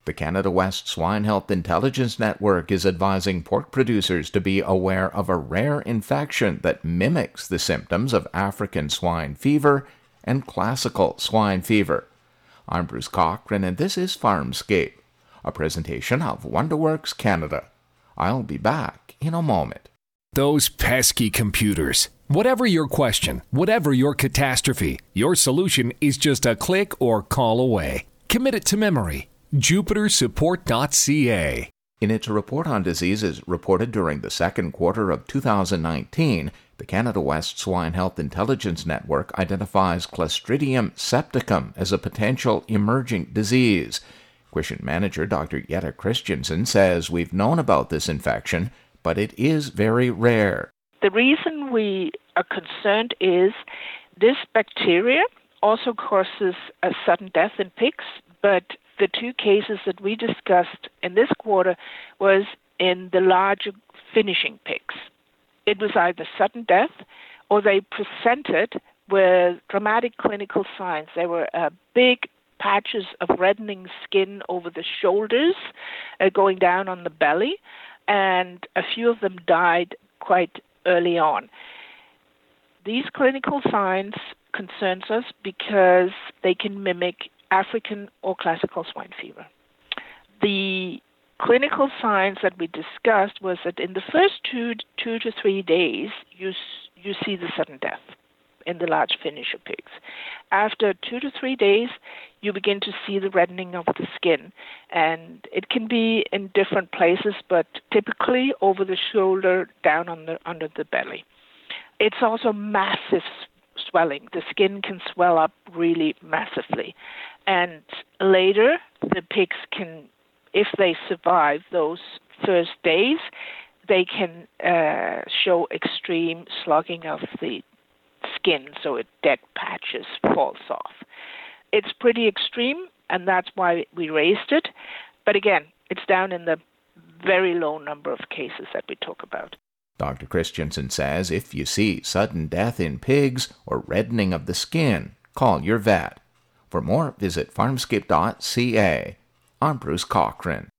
The Canada West Swine Health Intelligence Network is advising pork producers to be aware of a rare infection that mimics the symptoms of African swine fever and classical swine fever. I'm Bruce Cochran, and this is Farmscape, a presentation of WonderWorks Canada. I'll be back in a moment. Those pesky computers. Whatever your question, whatever your catastrophe, your solution is just a click or call away. Commit it to memory. JupiterSupport.ca. In its report on diseases reported during the second quarter of 2019, the Canada West Swine Health Intelligence Network identifies Clostridium septicum as a potential emerging disease. Quishin Manager Dr. Jette Christensen says we've known about this infection, but it is very rare. The reason we are concerned is this bacteria also causes a sudden death in pigs, but the two cases that we discussed in this quarter was in the larger finishing pigs. It was either sudden death or they presented with dramatic clinical signs. There were big patches of reddening skin over the shoulders, going down on the belly, and a few of them died quite early on. These clinical signs concerns us because they can mimic African or classical swine fever. The clinical signs that we discussed was that in the first two to 3 days, you see the sudden death in the large finisher pigs. After 2 to 3 days, you begin to see the reddening of the skin, and it can be in different places, but typically over the shoulder, down under the belly. It's also massive swelling. The skin can swell up really massively. And later, the pigs can, if they survive those first days, they can show extreme slugging of the skin, so dead patches falls off. It's pretty extreme, and that's why we raised it. But again, it's down in the very low number of cases that we talk about. Dr. Christensen says if you see sudden death in pigs or reddening of the skin, call your vet. For more, visit farmscape.ca. I'm Bruce Cochran.